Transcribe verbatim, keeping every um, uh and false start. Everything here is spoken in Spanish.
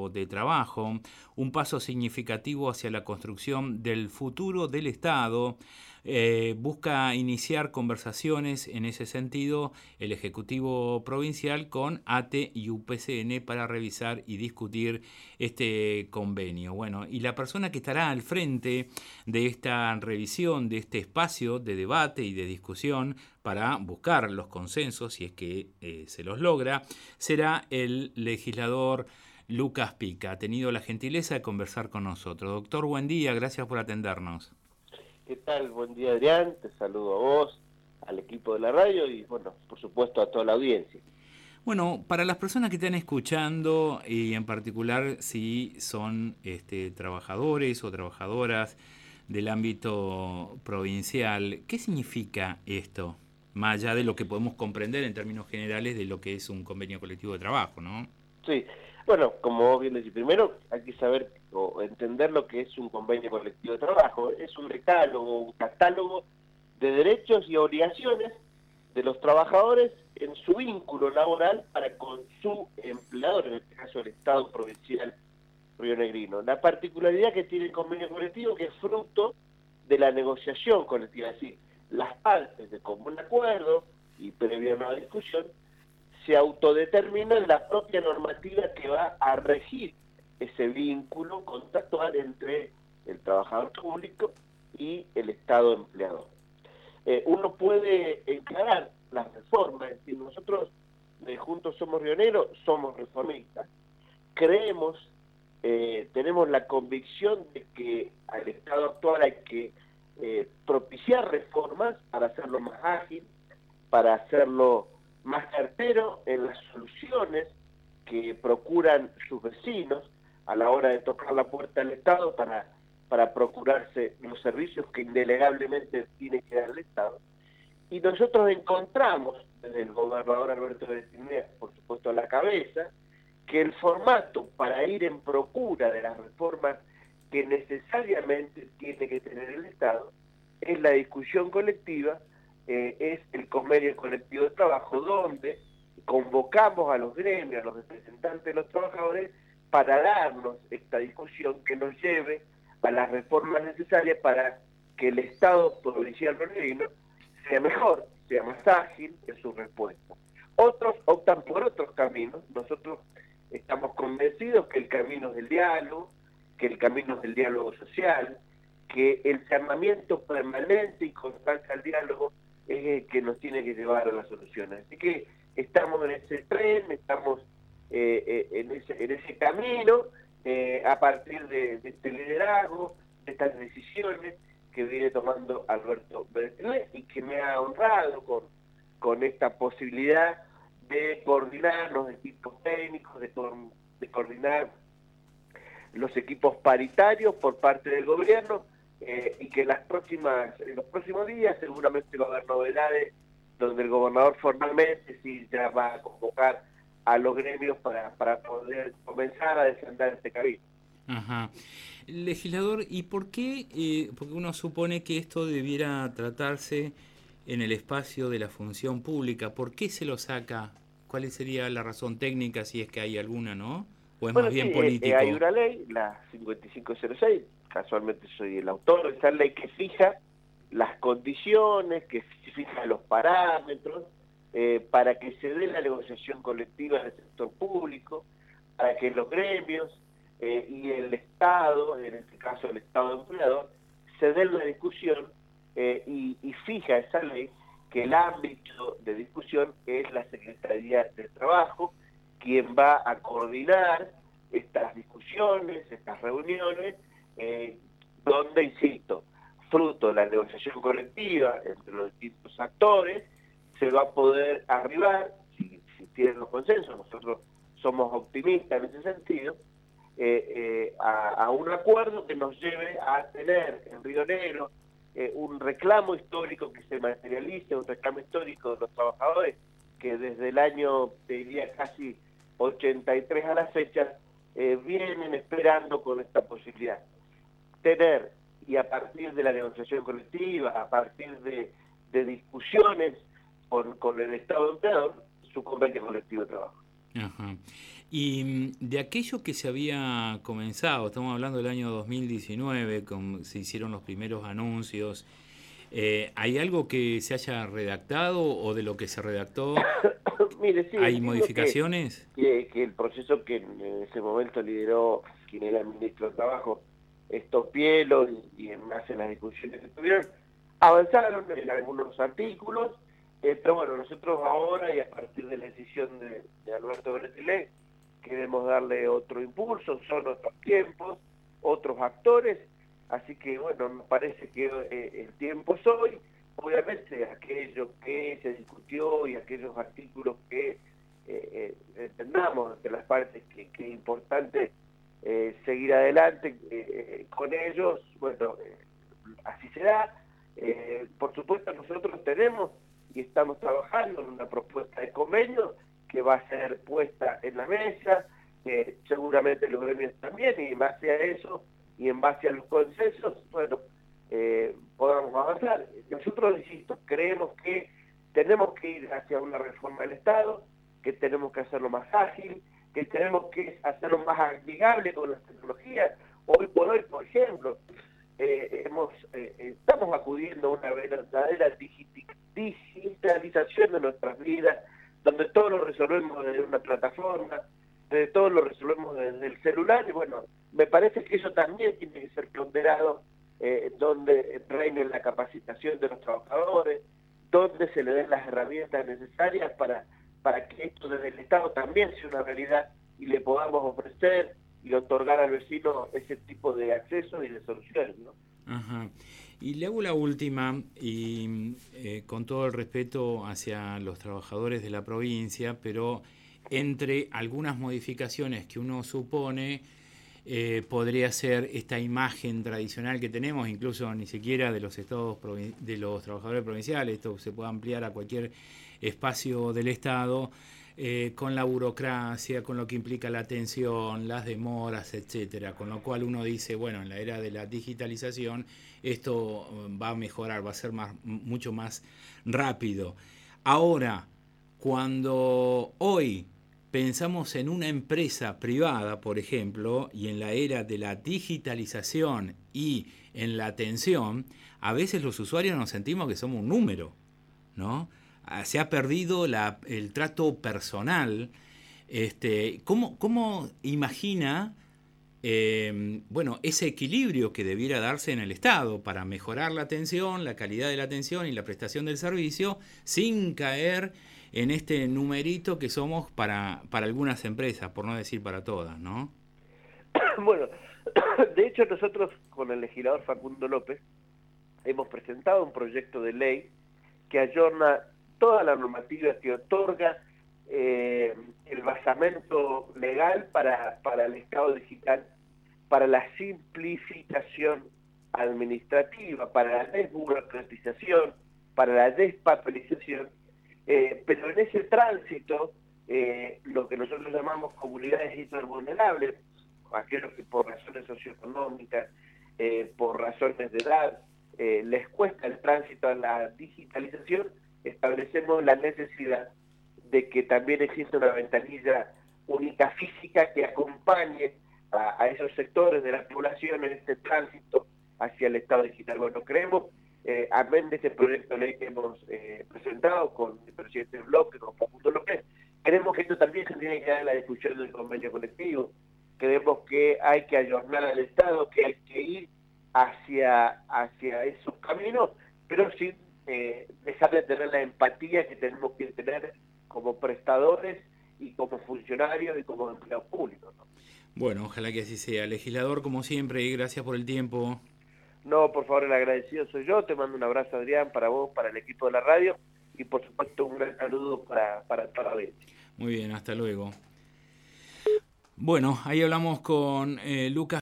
colectivo de trabajo, un paso significativo hacia la construcción del futuro del Estado. Eh, busca iniciar conversaciones en ese sentido el Ejecutivo Provincial con A T E y U P C N para revisar y discutir este convenio. Bueno, y la persona que estará al frente de esta revisión, de este espacio de debate y de discusión para buscar los consensos, si es que eh, se los logra, será el legislador Lucas Pica. Ha tenido la gentileza de conversar con nosotros. Doctor, buen día, gracias por atendernos. ¿Qué tal? Buen día, Adrián. Te saludo a vos, al equipo de la radio y, bueno, por supuesto a toda la audiencia. Bueno, para las personas que están escuchando y en particular si son este, trabajadores o trabajadoras del ámbito provincial, ¿qué significa esto? Más allá de lo que podemos comprender en términos generales de lo que es un convenio colectivo de trabajo, ¿no? Sí, bueno, como vos bien decís, primero hay que saber o entender lo que es un convenio colectivo de trabajo. Es un decálogo, un catálogo de derechos y obligaciones de los trabajadores en su vínculo laboral para con su empleador, en este caso el Estado provincial rionegrino. La particularidad que tiene el convenio colectivo que es fruto de la negociación colectiva, es decir, las partes de común acuerdo y previa a una discusión se autodeterminan la propia normativa que va a regir ese vínculo contractual entre el trabajador público y el Estado empleador. Eh, uno puede encarar las reformas, es decir, nosotros de Juntos Somos Rioneros somos reformistas, creemos, eh, tenemos la convicción de que al Estado actual hay que eh, propiciar reformas para hacerlo más ágil, para hacerlo más certero en las soluciones que procuran sus vecinos a la hora de tocar la puerta del Estado para, para procurarse los servicios que indelegablemente tiene que dar el Estado. Y nosotros encontramos, desde el gobernador Alberto Beretilnea, por supuesto a la cabeza, que el formato para ir en procura de las reformas que necesariamente tiene que tener el Estado es la discusión colectiva, eh, es el convenio colectivo de trabajo, donde convocamos a los gremios, a los representantes de los trabajadores, para darnos esta discusión que nos lleve a las reformas necesarias para que el Estado provincial rionegrino sea mejor, sea más ágil en su respuesta. Otros optan por otros caminos. Nosotros estamos convencidos que el camino es del diálogo, que el camino es del diálogo social, que el llamamiento permanente y constante al diálogo es el que nos tiene que llevar a las soluciones. Así que estamos en ese tren, estamos eh, eh, en, ese, en ese camino, eh, a partir de, de este liderazgo, de estas decisiones que viene tomando Alberto Beretilnea y que me ha honrado con, con esta posibilidad de coordinar los equipos técnicos, de, de coordinar los equipos paritarios por parte del gobierno, eh, y que las próximas, en los próximos días seguramente va a haber novedades donde el gobernador formalmente sí ya va a convocar a los gremios para, para poder comenzar a desandar este camino. Ajá. Legislador, ¿y por qué? Eh, porque uno supone que esto debiera tratarse en el espacio de la función pública. ¿Por qué se lo saca? ¿Cuál sería la razón técnica, si es que hay alguna, no? ¿O es Bueno, más sí, bien eh, eh, político? hay una ley, la cincuenta y cinco cero seis, casualmente soy el autor de esa ley que fija las condiciones, que fija los parámetros, eh, para que se dé la negociación colectiva del sector público, para que los gremios eh, y el Estado, en este caso el Estado empleador, se den la discusión eh, y, y fija esa ley que el ámbito de discusión es la Secretaría del Trabajo, quien va a coordinar estas discusiones, estas reuniones, eh, donde, insisto, fruto de la negociación colectiva entre los distintos actores, se va a poder arribar, si, si tienen los consensos, nosotros somos optimistas en ese sentido, eh, eh, a, a un acuerdo que nos lleve a tener en Río Negro eh, un reclamo histórico que se materialice, un reclamo histórico de los trabajadores, que desde el año, te diría, casi ochenta y tres a la fecha, eh, vienen esperando con esta posibilidad. Tener, y a partir de la negociación colectiva, a partir de, de discusiones con, con el Estado empleador, su convenio colectivo de trabajo. Ajá. Y de aquello que se había comenzado, estamos hablando del año dos mil diecinueve, con, se hicieron los primeros anuncios, eh, ¿hay algo que se haya redactado o de lo que se redactó Mire, sí, hay entiendo que, modificaciones? que, que el proceso que en ese momento lideró quien era el ministro de Trabajo, Estopielo, y, y en base a las discusiones que tuvieron, avanzaron en algunos artículos, eh, pero bueno, nosotros ahora y a partir de la decisión de, de Alberto Bretilé, queremos darle otro impulso, son otros tiempos, otros actores, así que bueno, me parece que eh, el tiempo es hoy. Obviamente aquello que se discutió y aquellos artículos que eh, eh, entendamos de las partes que, que es importante eh, seguir adelante eh, con ellos, bueno, eh, así será. Eh, por supuesto nosotros tenemos y estamos trabajando en una propuesta de convenio que va a ser puesta en la mesa, eh, seguramente los gremios también, y en base a eso y en base a los consensos, bueno, eh, podamos avanzar. Nosotros, insisto, creemos que tenemos que ir hacia una reforma del Estado, que tenemos que hacerlo más ágil, que tenemos que hacerlo más amigable con las tecnologías. Hoy por hoy, por ejemplo, eh, hemos eh, estamos acudiendo a una verdadera digitalización de nuestras vidas, donde todo lo resolvemos desde una plataforma, desde todo lo resolvemos desde el celular, y bueno, me parece que eso también tiene que ser ponderado, eh, donde reine la capacitación de los trabajadores, donde se le den las herramientas necesarias para, para que esto desde el Estado también sea una realidad y le podamos ofrecer y otorgar al vecino ese tipo de acceso y de soluciones, ¿no? Ajá. Y le hago la última, y eh, con todo el respeto hacia los trabajadores de la provincia, pero entre algunas modificaciones que uno supone, eh, podría ser esta imagen tradicional que tenemos, incluso ni siquiera de los estados de los trabajadores provinciales, esto se puede ampliar a cualquier espacio del Estado, eh, con la burocracia, con lo que implica la atención, las demoras, etcétera, con lo cual uno dice, bueno, en la era de la digitalización esto va a mejorar, va a ser más, mucho más rápido. Ahora, cuando hoy pensamos en una empresa privada, por ejemplo, y en la era de la digitalización y en la atención, a veces los usuarios nos sentimos que somos un número, ¿no? Se ha perdido la, el trato personal. Este, ¿cómo, cómo imagina eh, bueno, ese equilibrio que debiera darse en el Estado para mejorar la atención, la calidad de la atención y la prestación del servicio, sin caer en este numerito que somos para, para algunas empresas, por no decir para todas, ¿no? Bueno, de hecho nosotros con el legislador Facundo López hemos presentado un proyecto de ley que ayorna toda la normativa que otorga eh, el basamento legal para, para el Estado digital, para la simplificación administrativa, para la desburocratización, para la despapelización, eh, pero en ese tránsito, eh, lo que nosotros llamamos comunidades hipervulnerables, aquellos que por razones socioeconómicas, eh, por razones de edad, eh, les cuesta el tránsito a la digitalización, establecemos la necesidad de que también exista una ventanilla única física que acompañe a, a esos sectores de la población en este tránsito hacia el Estado digital. Bueno, creemos, eh, amén de este proyecto de ley que hemos eh, presentado con el presidente del bloque, con Facundo López, creemos que esto también se tiene que dar en la discusión del convenio colectivo. Creemos que hay que ayornar al Estado, que hay que ir hacia, hacia esos caminos, pero sin eh, dejar de tener la empatía que tenemos que tener como prestadores y como funcionarios y como empleados públicos, ¿no? Bueno, ojalá que así sea. Legislador, como siempre, y gracias por el tiempo. No, por favor, el agradecido soy yo. Te mando un abrazo, Adrián, para vos, para el equipo de la radio y por supuesto un gran saludo para, para toda la audiencia. Muy bien, hasta luego. Bueno, ahí hablamos con eh, Lucas